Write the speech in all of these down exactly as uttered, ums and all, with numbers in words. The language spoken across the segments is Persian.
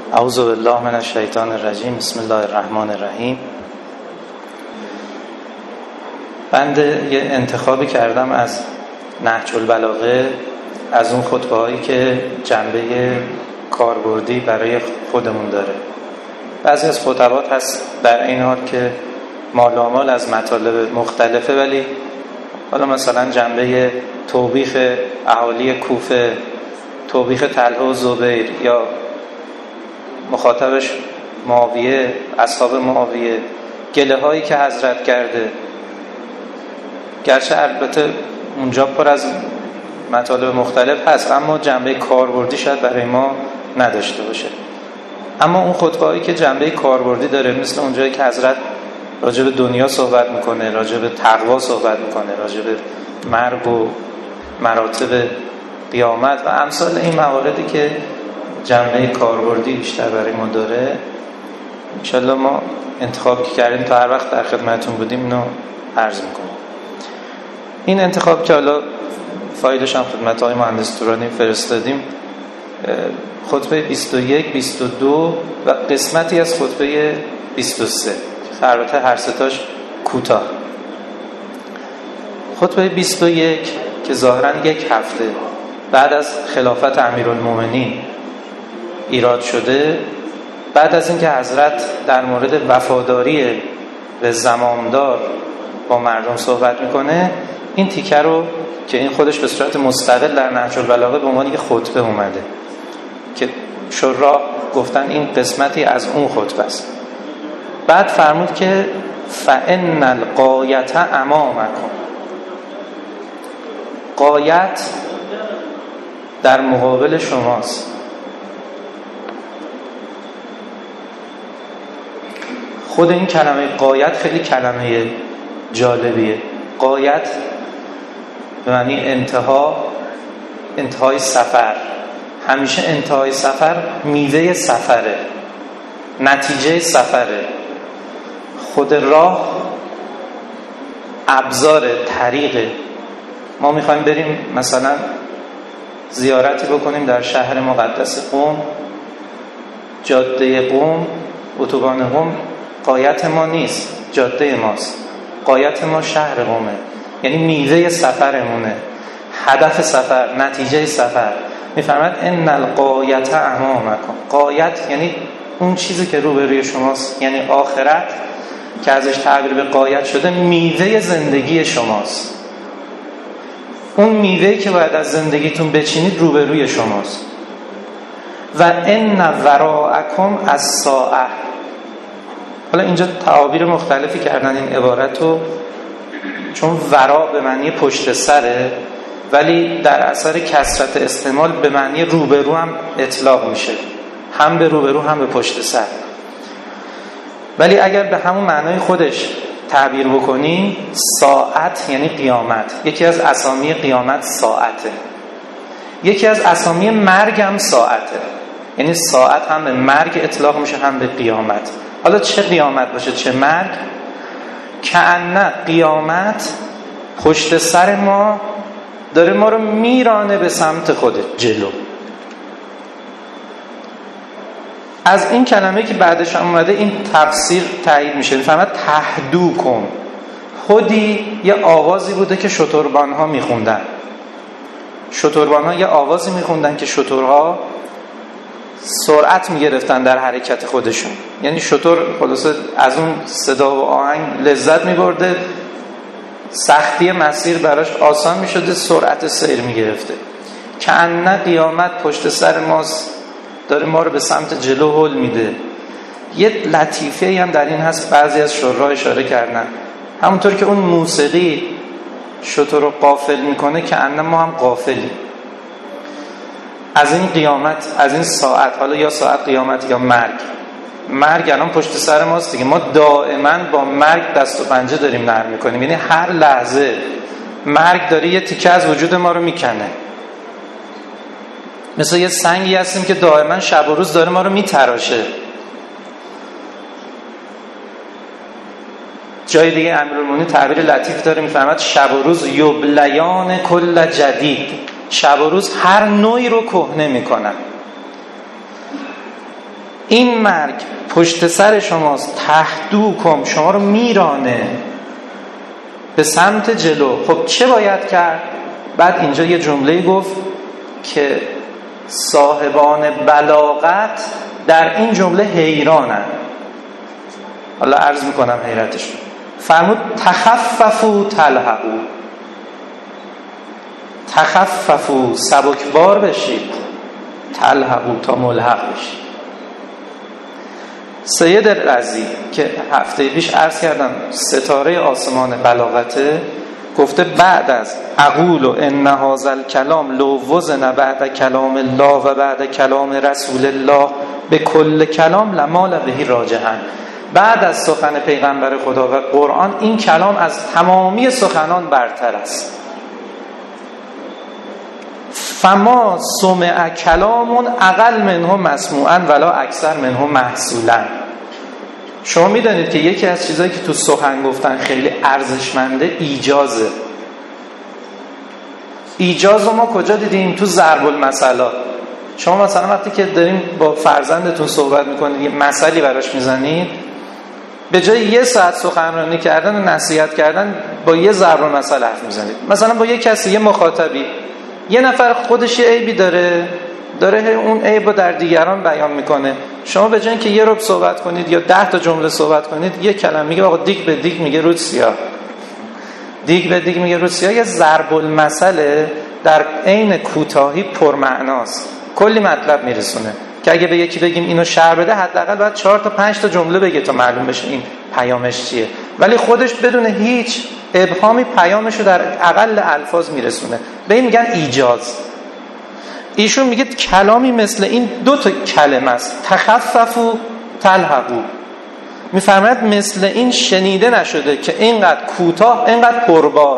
اعوذ بالله من الشیطان الرجیم. بسم الله الرحمن الرحیم. بنده یه انتخابی کردم از نهج البلاغه، از اون خطبه هایی که جنبه کاربردی برای خودمون داره. بعضی از خطبات هست در این حال که مالامال از مطالب مختلفه، ولی حالا مثلا جنبه توبیخ اهالی کوفه، توبیخ طلحه و زبیر، یا مخاطبش معاویه، اصحاب معاویه، گله هایی که حضرت کرده، گرچه البته اونجا پر از مطالب مختلف هست اما جنبه کاربردی شاید برای ما نداشته باشه. اما اون خطبه هایی که جنبه کاربردی داره، مثل اونجایی که حضرت راجع به دنیا صحبت میکنه، راجع به تقوا صحبت میکنه، راجع به مرگ و مراتب قیامت و امثال این مواردی که جنبه کاربردی بیشتر برای ما داره، انشالله ما انتخاب که کردیم تا هر وقت در خدمتون بودیم اینو عرض میکنم. این انتخاب که حالا فایلش هم خدمت های مهندس تورانی فرستادیم، خطبه بیست و یک، بیست و دو و قسمتی از خطبه بیست و سه، البته هر ستاش کوتاه. خطبه بیست و یک که ظاهراً یک هفته بعد از خلافت امیرالمومنین ایراد شده، بعد از اینکه حضرت در مورد وفاداری به زمامدار با مردم صحبت میکنه، این تیکه رو که این خودش به صورت مستقل در نهج البلاغه به عنوان یک خطبه اومده که شراح گفتن این قسمتی از اون خطبه است. بعد فرمود که فَإِنَّ الْغَایَةَ أَمَامَکُمْ، غایت در مقابل شماست. خود این کلمه غایت خیلی کلمه جالبیه. غایت به معنی انتها، انتهای سفر. همیشه انتهای سفر میوه سفره، نتیجه سفره. خود راه ابزار طریقه. ما میخوایم بریم مثلا زیارتی بکنیم در شهر مقدس قم، جاده قم، اتوبان قم غایت ما نیست، جاده ماست. غایت ما شهر قمه، یعنی میوه سفرمونه، هدف سفر، نتیجه سفر. میفرماید ان الغایت امامکم. غایت یعنی اون چیزی که روبروی شماست، یعنی آخرت که ازش تعبیر به غایت شده، میوه زندگی شماست. اون میوه‌ای که باید از زندگیتون بچینید روبروی شماست. و ان وراءکم الساعه. حالا اینجا تعابیر مختلفی کردن این عبارت رو، چون ورا به معنی پشت سره، ولی در اثر کثرت استعمال به معنی روبرو هم اطلاق میشه، هم به روبرو هم به پشت سر. ولی اگر به همون معنای خودش تعبیر بکنیم، ساعت یعنی قیامت. یکی از اسامی قیامت ساعته. یکی از اسامی مرگ هم ساعته، یعنی ساعت هم به مرگ اطلاق میشه هم به قیامت. حالا چه قیامت باشه چه مرگ، کأن قیامت پشت سر ما داره ما رو میرانه به سمت خودش جلو. از این کلمه که بعدش اومده این تفسیر تایید میشه. میفهمد تهدو کن. خودی یه آوازی بوده که شتربان ها میخوندن. شتربان ها یه آوازی میخوندن که شترها سرعت میگرفتن در حرکت خودشون، یعنی شتر خلاصه از اون صدا و آهنگ لذت میبرده، سختی مسیر براش آسان میشده، سرعت سیر میگرفته. که ان قیامت پشت سر ماست، داره ما رو به سمت جلو هل میده. یه لطیفه هم در این هست، بعضی از شراح اشاره کردن، همونطور که اون موسیقی شتر رو غافل میکنه، که ان ما هم غافلیم از این قیامت، از این ساعت. حالا یا ساعت قیامت یا مرگ. مرگ الان پشت سر ماست دیگه. ما دائما با مرگ دست و پنجه داریم نرم میکنیم، یعنی هر لحظه مرگ داره یه تیکه از وجود ما رو میکنه. مثل یه سنگی هستیم که دائما شب و روز داره ما رو میتراشه. جای دیگه امیرالمومنین تعبیر لطیف داره، میفرماد شب و روز یبلیان کل جدید. شب و روز هر نوعی رو کهنه میکنن. این مرگ پشت سر شماست، تهدوکم، شما رو میرانه به سمت جلو. خب چه باید کرد؟ بعد اینجا یه جمله گفت که صاحبان بلاغت در این جمله حیرانن. حالا عرض میکنم حیرتش. فرمود تخففوا تلحقوا، تخففوا سبکبار بشید، تلحقوا تا ملحق بشید. سید رضی که هفته پیش عرض کردم ستاره آسمان بلاغته، گفته بعد از اقول و ان هذا الکلام لو وزن بعد کلام الله و بعد کلام رسول الله به کل کلام لمال بهی راجحا، بعد از سخن پیغمبر خدا و قرآن این کلام از تمامی سخنان برتر است. فما سمع کلام اقل منه مسموعا ولا اکثر منه محصولا. شما میدانید که یکی از چیزایی که تو سخن گفتن خیلی ارزشمنده ایجازه. ایجاز رو ما کجا دیدیم؟ تو ضرب المثلات. شما مثلا وقتی که داریم با فرزندتون صحبت میکنید، یه مثلی براش میزنید، به جای یه ساعت سخنرانی کردن و نصیحت کردن با یه ضرب المثل حرف میزنید. مثلا با یه کسی، یه مخاطبی، یه نفر خودش یه عیبی داره داره اون عیب رو در دیگران بیان میکنه. شما به جای اینکه یه ربع صحبت کنید یا ده تا جمله صحبت کنید، یه کلمه میگه آقا دیگ به دیگ میگه رود سیاه، دیگ به دیگ میگه رود سیاه. یه ضرب المثل در عین کوتاهی پرمعناست، کلی مطلب میرسونه که اگه به یکی بگیم اینو شرح بده، حداقل باید چهار تا پنج تا جمله بگه تا معلوم بشه این پیامش چیه، ولی خودش بدون هیچ ابهامی پیامشو در اقل الفاظ میرسونه. به این میگن ایجاز. ایشون میگه کلامی مثل این دو تا کلمه است، تخففوا تلحقوا. میفرماید مثل این شنیده نشده که اینقدر کوتاه، اینقدر پربار.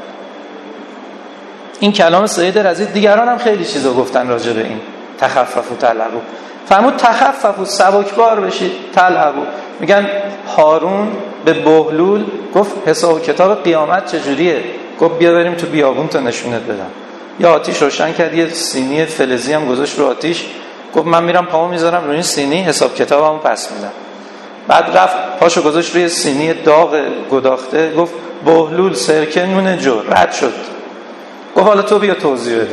این کلام سید رضی. دیگران هم خیلی چیزا گفتن راجع به این تخففوا تلحقوا. فرمود تخففوا سبکبار بشید، تلحقوا. میگن هارون به بهلول گفت حساب کتاب قیامت چجوریه؟ گفت بیا بریم تو بیابون تا نشونت بدم. یا آتیش روشن کرد، یه سینی فلزی هم گذاشت رو آتیش، گفت من میرم پامو میذارم روی این سینی، حساب کتابمو پس میدم. بعد رفت پاشو گذاشت روی سینی داغ گداخته، گفت بهلول سرکه نون جو، رد شد. گفت حالا تو بیا توضیح بده.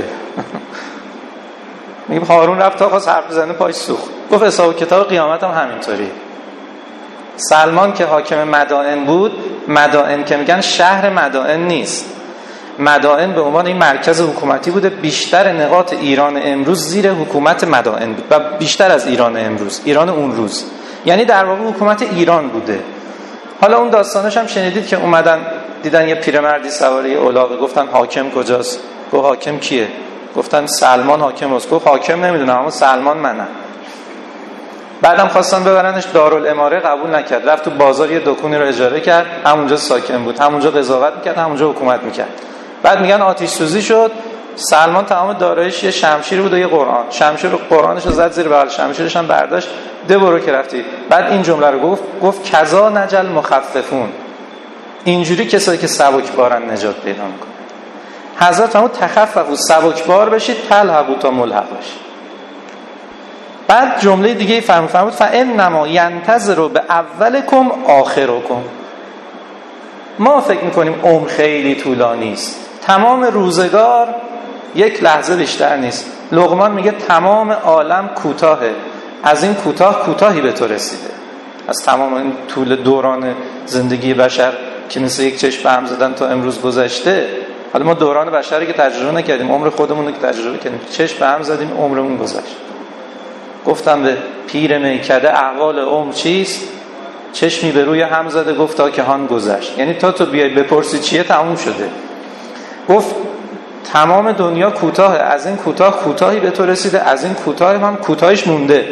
میگه هارون رفت تا خواست حرف بزنه پاش سوخت. گفت حساب کتاب قیامت هم همینطوریه. سلمان که حاکم مدائن بود، مدائن که میگن شهر مدائن نیست، مدائن به عنوان این مرکز حکومتی بوده. بیشتر نقاط ایران امروز زیر حکومت مدائن بود و بیشتر از ایران امروز، ایران اون روز، یعنی در واقع حکومت ایران بوده. حالا اون داستانش هم شنیدید که اومدن دیدن یه پیرمردی سوار یه الاغه، گفتن حاکم کجاست؟ گفت حاکم کیه؟ گفتن سلمان حاکم است. گفت حاکم نمیدونم اما سلمان منم. بعدم خواستن ببرنش دارالاماره، قبول نکرد، رفت تو بازار یه دکونی رو اجاره کرد، همونجا ساکن بود، همونجا قضاوت میکرد، همونجا حکومت میکرد. بعد میگن آتش سوزی شد، سلمان تمام داراییش یه شمشیر بود و یه قرآن، شمشیر رو قرآنش رو زد زیر بغل، شمشیرش هم برداشت، ده برو که رفتی. بعد این جمله رو گفت، گفت کذا نجل مخففون، اینجوری کسایی که سبکبارن نجات پیدا میکنه. حضرت فرمود تخففوا سبکبار بشید، تلحقوا تا ملحق بشید. بعد جمله دیگه فرمود فرمود فانما ینتظر به اولکم آخرکم. ما فکر میکنیم عمر خیلی طولانی است، تمام روزگار یک لحظه بیشتر نیست. لقمان میگه تمام عالم کوتاهه، از این کوتاه کوتاهی به تو رسیده. از تمام این طول دوران زندگی بشر که مثل یک چشم به هم زدن تا امروز گذشته. حالا ما دوران بشری که تجربه نکردیم، عمر خودمون رو که تجربه کردیم، چشم به هم زدیم عمرمون گذشت. گفتم به پیر میکده احوال عمر چیست؟ چشمی به روی هم زده گفتا که هان گذشت. یعنی تا تو بیای بپرسی چیه تموم شده. گفت تمام دنیا کوتاهه، از این کوتاه کوتاهی به تو رسیده، از این کوتاه هم کوتاهش مونده.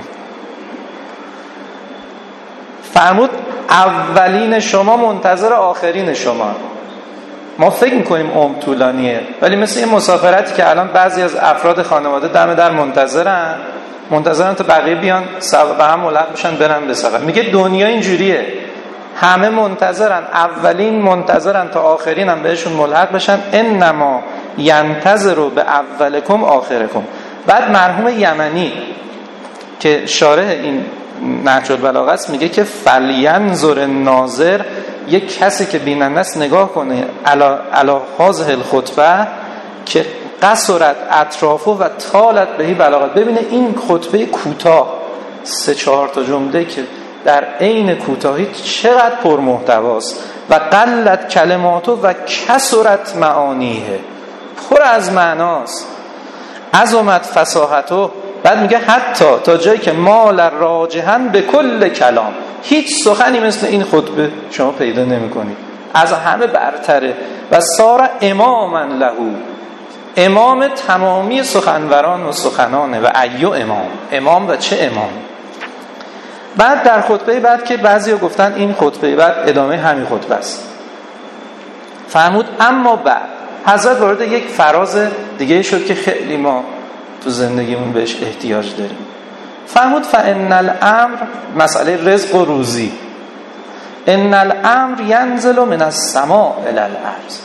فرمود اولین شما منتظر آخرین شما. ما فکر میکنیم عمر طولانیه، ولی مثل این مسافرتی که الان بعضی از افراد خانواده دم در منتظرن منتظرن تا بقیه بیان به هم ملحق بشن برن به سفر. میگه دنیا اینجوریه، همه منتظرن، اولین منتظرن تا آخرین هم بهشون ملحق بشن. انما ینتظروا به اولکم آخرکم. بعد مرحوم یمنی که شارح این نهج البلاغه است میگه که فلینظر الناظر، یک کسی که بیننده است نگاه کنه علا علا هذه الخطبه که قصرت اطرافه و طالت بهی بلاغت، ببینه این خطبه کوتاه سه چهار تا جمله که در عین کوتاهی چقدر پرمحتواست و قلت کلماتو و کثرت معانیه، پر از معناست، عظمت فصاحتو. بعد میگه حتی تا جایی که مال راجحاً به کل کلام، هیچ سخنی مثل این خطبه شما پیدا نمی‌کنید، از همه برتره. و سار اماما لهو، امام تمامی سخنوران و سخنانه. و ایو امام، امام و چه امام. بعد در خطبه بعد که بعضیا گفتن این خطبه بعد ادامه همین خطبه است، فرمود اما بعد حضرت وارد یک فراز دیگه شد که خیلی ما تو زندگیمون بهش احتیاج داریم. فرمود فان الامر، مسئله رزق و روزی، ان الامر ینزل من السماء الی الارض.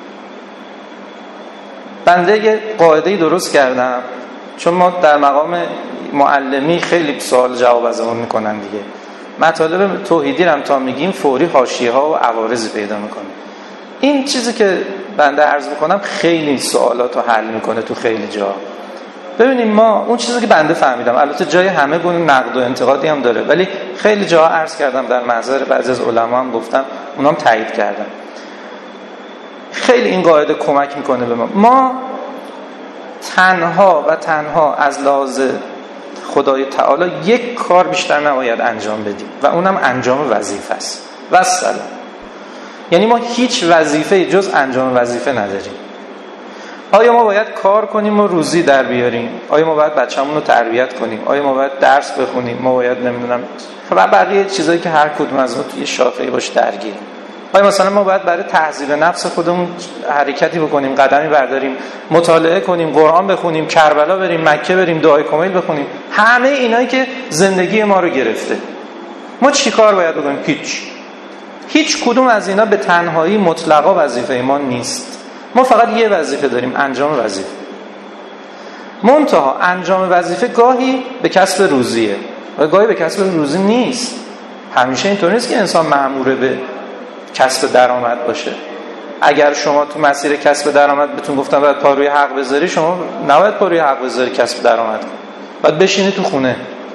بنده یه قاعده‌ای درست کردم، چون ما در مقام معلمی خیلی سوال جواب ازمون میکنن دیگه. مطالب توحیدی رو هم تا میگیم فوری حاشیه‌ها و عوارض پیدا میکنه. این چیزی که بنده عرض میکنم خیلی سوالات رو حل میکنه تو خیلی جا. ببینیم ما اون چیزی که بنده فهمیدم، البته جای همه گونه نقد و انتقادی هم داره، ولی خیلی جا عرض کردم در محضر بعضی از علما هم گفتم، اونام تایید کردن. خیلی این قاعده کمک میکنه به ما. ما تنها و تنها از لحاظ خدای تعالی یک کار بیشتر نباید انجام بدیم و اونم انجام وظیفه است. والسلام. یعنی ما هیچ وظیفه جز انجام وظیفه نداریم. آیا ما باید کار کنیم و روزی در بیاریم؟ آیا ما باید بچه‌مون رو تربیت کنیم؟ آیا ما باید درس بخونیم؟ ما باید نمیدونم و بقیه چیزایی که هر کدوم از ما توی شاخه‌ای باشه درگیریم. آیا مثلا ما باید برای تهذیب نفس خودمون حرکتی بکنیم، قدمی برداریم، مطالعه کنیم، قرآن بخونیم، کربلا بریم، مکه بریم، دعای کمیل بخونیم؟ همه اینایی که زندگی ما رو گرفته، ما چی کار باید بکنیم؟ هیچ هیچ کدوم از اینا به تنهایی مطلقا وظیفه ما نیست. ما فقط یه وظیفه داریم، انجام وظیفه. منتها انجام وظیفه گاهی به کسب روزیه و گاهی به کسب روزی نیست. همیشه اینطور نیست که انسان مأمور به کسب درآمد باشه. اگر شما تو مسیر کسب درآمد بهتون گفتن باید پا روی حق بذاری، شما نباید پا روی حق بذاری کسب درآمد کنی. باید بشینی تو خونه.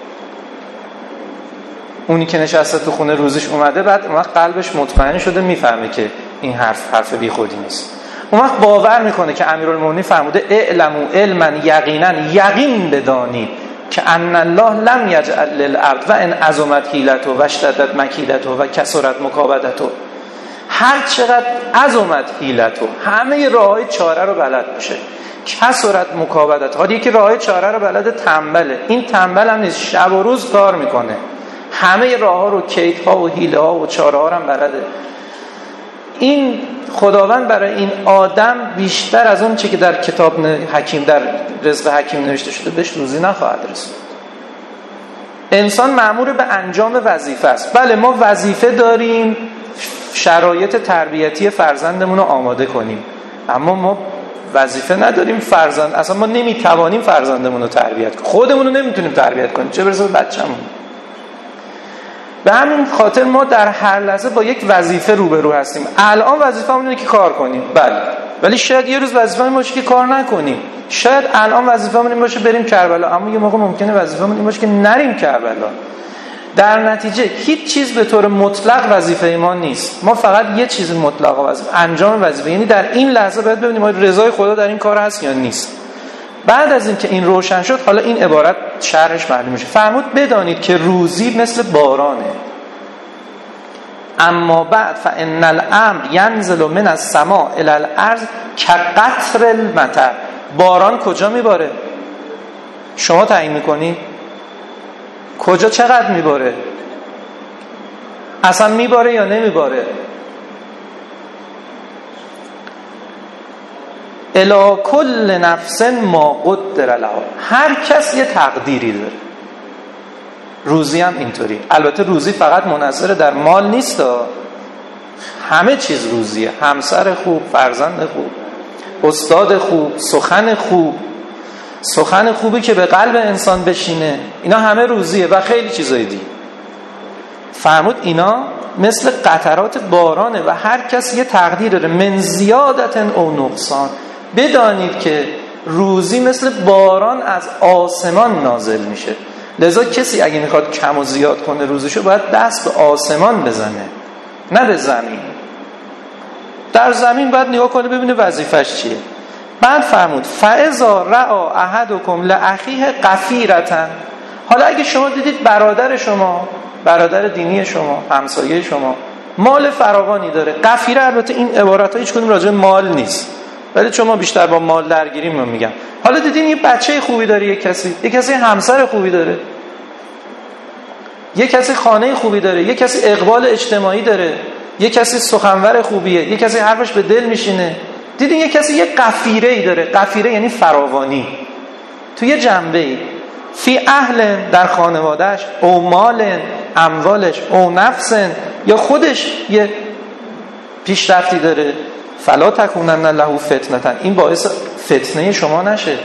اونی که نشسته تو خونه روزیش اومده، بعد اون وقت قلبش مطمئن شده، میفهمه که این حرف حرف بیخودی نیست. اون وقت باور میکنه که امیرالمومنین فرموده اعلموا علما یقینا، یقین بدانید که ان الله لم یجعل للعبد و ان عظمت حیلته و اشتدت مکیدته و کثرت مکابدته. هر چقدر عظمت حیلته، همه راههای چاره رو بلد باشه، کثرت مکابدته. حالا یکی راههای چاره رو بلد تنبله، این تنبل هم نیست، شب و روز کار میکنه، همه راهها رو، کیدها و حیله ها و چاره ها رو هم بلده. این خداوند برای این آدم بیشتر از اون چی که در کتاب حکیم، در رزق حکیم نوشته شده، بهش روزی نخواهد رسید. انسان مأمور به انجام وظیفه است. بله ما وظیفه داریم شرایط تربیتی فرزندمون رو آماده کنیم، اما ما وظیفه نداریم فرزند، اصلا ما نمیتوانیم فرزندمون رو تربیت کنیم، خودمون رو نمیتونیم تربیت کنیم، چه برسه به بچه‌مون. به همین خاطر ما در هر لحظه با یک وظیفه روبرو هستیم. الان وظیفه‌مون اینه که کار کنیم، بله، ولی شاید یه روز وظیفه‌مون باشه که کار نکنیم. شاید الان وظیفه‌مون این باشه بریم کربلا، اما یه موقع ممکنه وظیفه‌مون این باشه که نریم کربلا. در نتیجه هیچ چیز به طور مطلق وظیفه ما نیست. ما فقط یه چیز مطلق وظیفه، انجام وظیفه. یعنی در این لحظه باید ببینیم آیا رضای خدا در این کار هست یا نیست. بعد از این که این روشن شد، حالا این عبارت شرحش معلوم میشه. فرمود بدانید که روزی مثل بارانه. اما بعد فان الامر ینزل من السماء الی الارض کقطر المطر. باران کجا میباره؟ شما تعیین میکنی؟ کجا چقدر میباره؟ اصلا میباره یا نمیباره؟ الی کل نفس ما قدر لها. هر کس یه تقدیری داره. روزی هم اینطوری. البته روزی فقط منحصر در مال نیست، همه چیز روزیه. همسر خوب، فرزند خوب، استاد خوب، سخن خوب، سخن خوبی که به قلب انسان بشینه، اینا همه روزیه و خیلی چیزای دیگه. فرمود اینا مثل قطرات بارانه و هر کس یه تقدیر داره، من زیادت او نقصان. بدانید که روزی مثل باران از آسمان نازل میشه، لذا کسی اگه میخواد کم و زیاد کنه روزیشو باید دست به آسمان بزنه، نه به زمین. در زمین باید نگاه کنه ببینه وظیفش چیه. بعد فرمود فاذا رأى احدکم لاخیه قفیرة، حالا اگه شما دیدید برادر شما، برادر دینی شما، همسایه شما مال فراوانی داره، قفیره البته این عبارت ها هیچ کدوم راجع به مال نیست، ولی چون بیشتر با مال درگیریم من میگم. حالا دیدین یه بچه خوبی داره، یک کسی یک کسی همسر خوبی داره، یک کسی خانه خوبی داره، یک کسی اقبال اجتماعی داره، یک کسی سخنور خوبیه، یک کسی حرفش به دل میشینه. دیدین یک کسی یه قفیره‌ای داره، قفیره یعنی فراوانی تو یه جنبه‌ای، فی اهل در خانوادهش، او مال اموالش، او نفس یا خودش یه پیشرفتی داره، فلا تکونن له فتنه، این باعث فتنه شما نشه.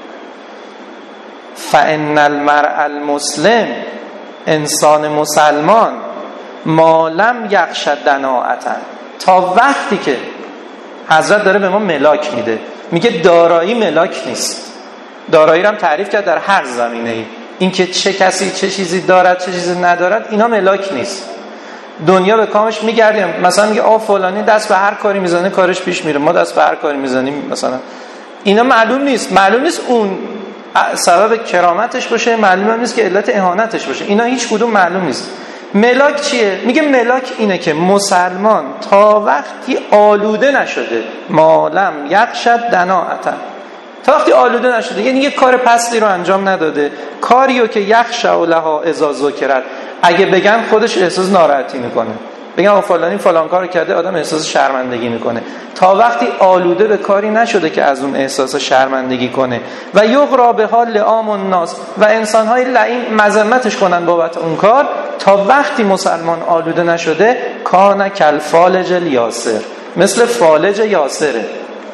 فان المرء المسلم، انسان مسلمان، ما لم یخش دناعة، تا وقتی که حضرت داره به ما ملاک میده، میگه دارایی ملاک نیست. دارایی رو هم تعریف کرد در هر زمینه‌ای، این که چه کسی چه چیزی دارد چه چیزی ندارد اینا ملاک نیست. دنیا به کامش میگردیم، مثلا میگه آ فلانی دست به هر کاری میزنه کارش پیش میره، ما دست به هر کاری میزنیم مثلا، اینا معلوم نیست. معلوم نیست اون سبب کرامتش باشه، معلوم نیست که علت اهانتش باشه، اینا هیچ کدوم معلوم نیست. ملاک چیه؟ میگه ملاک اینه که مسلمان تا وقتی آلوده نشده، مالم یخشد دناعتا، تا وقتی آلوده نشده، یعنی یه کار پستی رو انجام نداده، کاریو که یخشع لها اذا ذکرت، اگه بگن خودش احساس ناراحتی میکنه، بگن فلانی فلان کارو کرده، آدم احساس شرمندگی میکنه. تا وقتی آلوده به کاری نشده که از اون احساس شرمندگی کنه، و یغرا به حال لعام الناس، و انسان‌های لعین مذمتش کنن بابت اون کار، تا وقتی مسلمان آلوده نشده، کان کالفالج الیاسر، مثل فالج یاسره.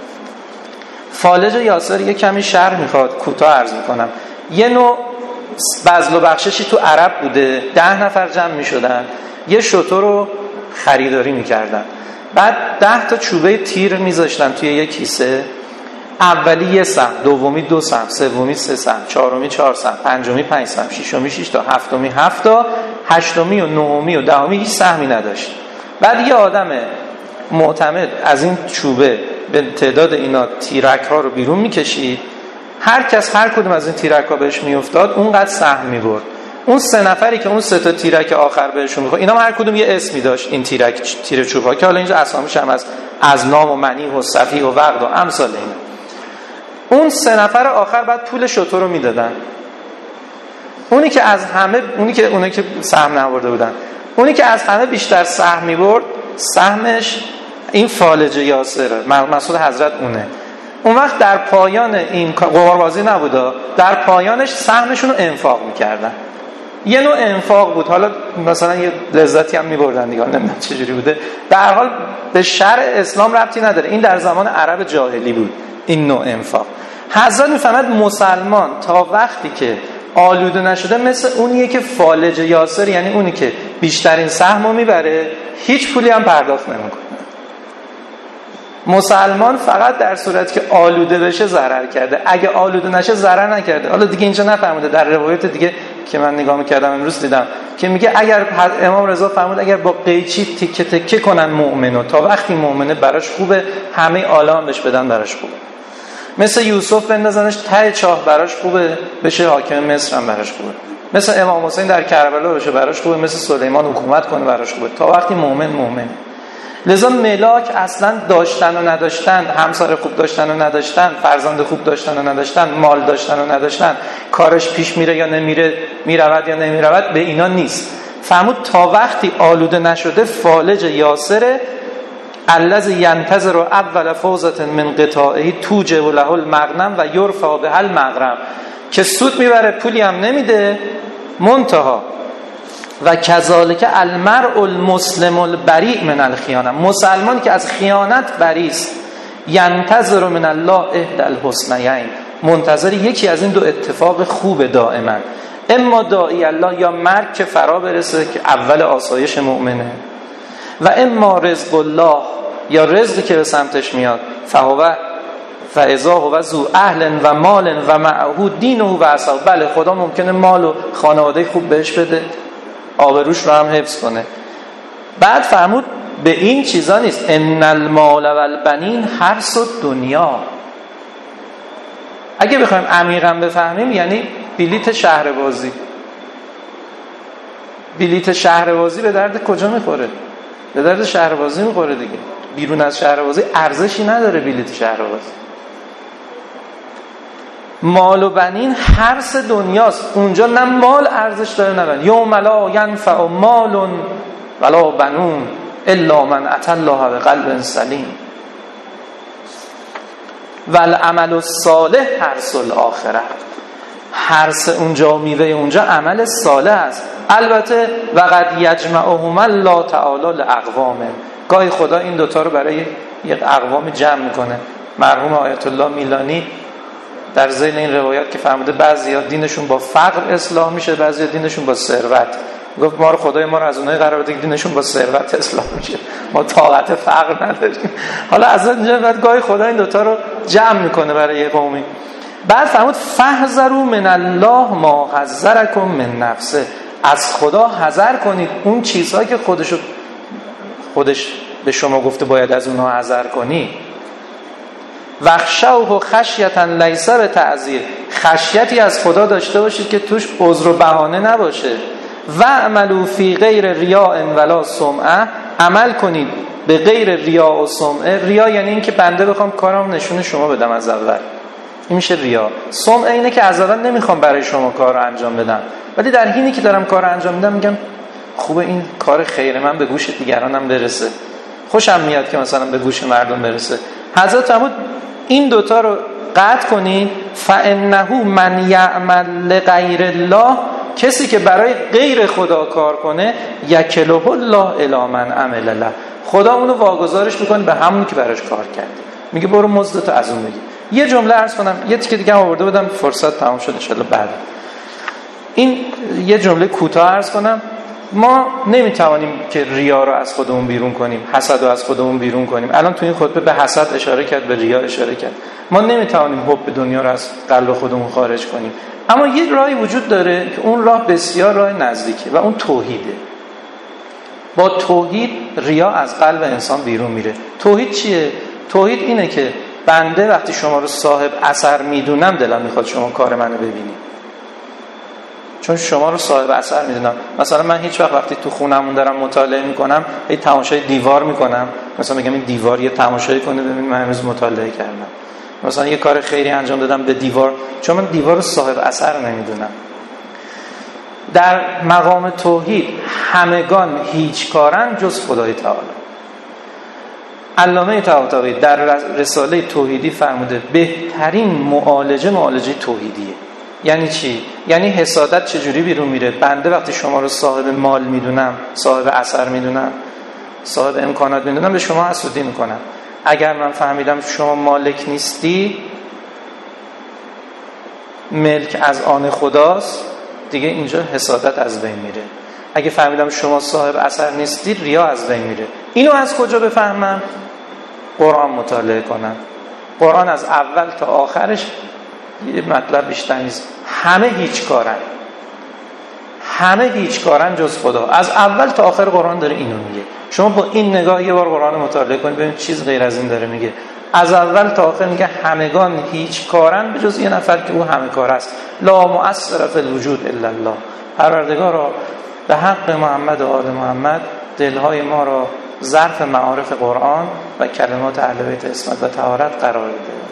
فالج یاسر یه کمی شرح میخواد، کوتاه عرض میکنم. یه نوع بذل و بخششی تو عرب بوده، ده نفر جمع میشدن، یه شتر رو خریداری میکردن، بعد ده تا چوبه تیر میذاشتن توی یه کیسه، اولی یه سهم، دومی دو سهم، سومی سه سهم، چهارمی چهار سهم، پنجمی پنج سهم، ششمی شش تا، هفتمی هفت تا، هشتمی و نهمی و دهمی هیچ سهمی نداشت. بعد یه آدم معتمد از این چوبه به تعداد اینا تیرک ها رو بیرون میکشید، هر کس هر کدوم از این تیرک ها بهش میافتاد اونقدر سهم میبرد. اون سه نفری که اون سه تا تیرک آخر بهشون میخورد، اینا هر کدوم یه اسمی داشت، این تیرک تیر چوب ها که حالا اینجا اسامیش هم از ازنام و منیح و صفی و وقد و امثال اینا. اون سه نفر آخر بعد پول شتر رو میدادن. اونی که از همه اونی که اونی که سهم نبرده بودن، اونی که از همه بیشتر سهم میبرد، سهمش این فالج یاسره، مسعود حضرت اونه. اون وقت در پایان این قماربازی نبوده، در پایانش سهمشون رو انفاق میکردن. یه نوع انفاق بود، حالا مثلا یه لذتی هم میبردن دیگه، نمیدونم چجوری بوده، در هر حال به شرع اسلام ربطی نداره، این در زمان عرب جاهلی بود این نوع انفاق. حضرت میفهمد مسلمان تا وقتی که آلوده نشده مثل اونیه که فالج یاسر، یعنی اونی که بیشترین سهم رو میبره، هیچ پولی هم پرداخت نمیکنه. مسلمان فقط در صورتی که آلوده بشه ضرر کرده، اگه آلوده نشه ضرر نکرده. حالا دیگه اینجا نفهمیده، در روایت دیگه که من نگاه میکردم امروز دیدم که میگه اگر امام رضا فرمود اگر با قیچی تکه تکه کنن مؤمنو، تا وقتی مؤمنه براش خوبه، همه عالم بهش بدن براش خوبه. مثل یوسف بندازنش ته چاه براش خوبه، بشه حاکم مصر هم براش خوبه. مثل امام حسین در کربلا بشه براش خوبه، مثل سلیمان حکومت کنه براش خوبه، تا وقتی مؤمن مؤمنه. لذا ملاک اصلا داشتن و نداشتن، همسر خوب داشتن و نداشتن، فرزند خوب داشتن و نداشتن، مال داشتن و نداشتن، کارش پیش میره یا نمیره، میرود یا نمیرود، به اینا نیست. فرمود تا وقتی آلوده نشده، فالج یاسره الذی ینتظر اول فوزة من قطاعه توجب له المغنم و یرفع به المغرم، که سود میبره پولی هم نمیده، منتها و کذالک المرء المسلم البریء من الخیانه، مسلمان که از خیانت بری است، ینتظر من الله احدى الحسنیین، منتظر یکی از این دو اتفاق خوب دائما، اما داعی الله یا مرگ که فرا برسه که اول آسایش مؤمنه، و اما رزق الله یا رزقی که به سمتش میاد، فهو فاذا هو ذو اهل و مال و معه دینه و اصحاب. بله خدا ممکنه مال و خانواده خوب بهش بده، آبروش رو هم حفظ کنه. بعد فرمود به این چیزا نیست، ان المال و البنین حرث الدنیا. اگه بخوایم عمیقا بفهمیم یعنی بلیت شهر بازی. بلیت شهر بازی به درد کجا میخوره؟ به درد شهر بازی میخوره دیگه. بیرون از شهر بازی ارزشی نداره بلیت شهر بازی. مال و بنین حرث دنیاست، اونجا نه مال ارزش داره نه بنین. یوم لا ینفع مال ولا بنون الا من اتى الله بقلب سلیم والعمل الصالح حرث الاخره. حرث اونجا، میوه اونجا عمل صالح است. البته وقد یجمعهم الله تعالی لاقوام، گاهی خدا این دوتا رو برای یک اقوام جمع میکنه. مرحوم آیت الله میلانی در ذیل این روایات که فرموده بعضیا دینشون با فقر اصلاح میشه، بعضیا دینشون با ثروت. گفت ما رو خدای ما رو از اونایی قرار بده که دینشون با ثروت اصلاح میشه، ما طاقت فقر نداریم. حالا از اینجا بعد گاهی خدا این دوتا رو جمع میکنه برای یه قومی. بعد فرمود فاحذروا من الله ما حذرکم من نفسه، از خدا حذر کنید اون چیزهایی که خودشو خودش به شما گفته باید از اونها حذر کنید. وخشوه خشیتا لیس بتعذیر، خشیتی از خدا داشته باشید که توش عذر و بهانه نباشه. و عملوا فی غیر ریاء ولا سمعه، عمل کنید به غیر ریا و سمعه. ریا یعنی این که بنده بخوام کارم نشون شما بدم از اول، این میشه ریا. سمعه اینه که از اول نمیخوام برای شما کار رو انجام بدم، ولی در حینی که دارم کار رو انجام میدم میگم خوبه این کار خیر من به گوش دیگرانم برسه، خوشم میاد که مثلا به گوش مردم برسه. حضرت فرمود این دوتا رو قطع کنید. فانه من یعمل لغیر الله، کسی که برای غیر خدا کار کنه، یکله الله الی من عمل له، خدا اونو واگذارش میکنه به همون که براش کار کرده. میگه برو مزدتو از اون بگیر. یه جمله عرض کنم، یه تیکه دیگه هم آورده بودم فرصت تمام شد ان شاءالله بعد. این یه جمله کوتاه عرض کنم. ما نمیتوانیم که ریا رو از خودمون بیرون کنیم، حسد رو از خودمون بیرون کنیم. الان تو این خطبه به حسد اشاره کرد، به ریا اشاره کرد. ما نمیتوانیم حب دنیا رو از قلب خودمون خارج کنیم، اما یه راهی وجود داره که اون راه بسیار راه نزدیکه و اون توحیده. با توحید ریا از قلب انسان بیرون میره. توحید چیه؟ توحید اینه که بنده وقتی شما رو صاحب اثر میدونم دلم میخواد شما کار منو ببینید، چون شما رو صاحب اثر میدونم. مثلا من هیچ وقت وقتی تو خونمون دارم مطالعه میکنم هی تماشای دیوار میکنم، مثلا میگم این دیوار یه تماشایی کنه ببین من امروز مطالعه کردم. مثلا یه کار خیری انجام دادم به دیوار، چون من دیوار رو صاحب اثر نمیدونم. در مقام توحید همگان هیچ کارن جز خدای تعالی. علامه طباطبایی در رساله توحیدی فرموده بهترین معالجه معالجه توحیدیه. یعنی چی؟ یعنی حسادت چجوری بیرون میره؟ بنده وقتی شما رو صاحب مال میدونم، صاحب اثر میدونم، صاحب امکانات میدونم، به شما حسودی میکنم. اگر من فهمیدم شما مالک نیستی، ملک از آن خداست، دیگه اینجا حسادت از بین میره. اگه فهمیدم شما صاحب اثر نیستی، ریا از بین میره. اینو از کجا بفهمم؟ قرآن مطالعه کنم. قرآن از اول تا آخرش یه مطلب بیشتر نیست. همه هیچ کارن، همه هیچ کارن جز خدا. از اول تا آخر قرآن داره اینو میگه. شما با این نگاه یه بار قرآن مطالعه کنید ببینید چیز غیر از این داره میگه. از اول تا آخر میگه همگان هیچ کارن به جز یه نفر که او همه کار است. لا مؤثر فی الوجود الا الله. پروردگارا به حق محمد و آل محمد دلهای ما را ظرف معارف قرآن و کلمات اهل بیت عصمت و طهارت قرار بده.